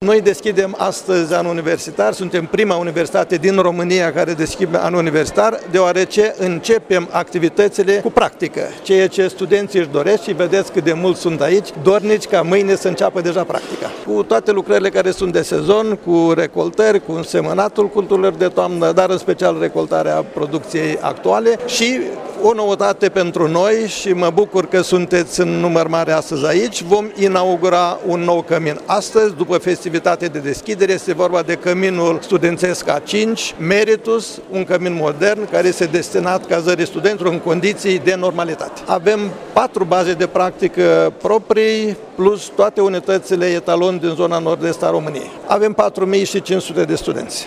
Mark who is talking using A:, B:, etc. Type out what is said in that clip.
A: Noi deschidem astăzi anul universitar, suntem prima universitate din România care deschide anul universitar, deoarece începem activitățile cu practică, ceea ce studenții își doresc și vedeți cât de mulți sunt aici, dornici ca mâine să înceapă deja practica. Cu toate lucrările care sunt de sezon, cu recoltări, cu însemănatul culturilor de toamnă, dar în special recoltarea producției actuale și o noutate pentru noi și mă bucur că sunteți în număr mare astăzi aici, vom inaugura un nou cămin. Astăzi, după festivitate de deschidere, este vorba de căminul studențesc A5, Meritus, un cămin modern care este destinat cazării studenților în condiții de normalitate. Avem 4 baze de practică proprii, plus toate unitățile etalon din zona nord-est a României. Avem 4500 de studenți.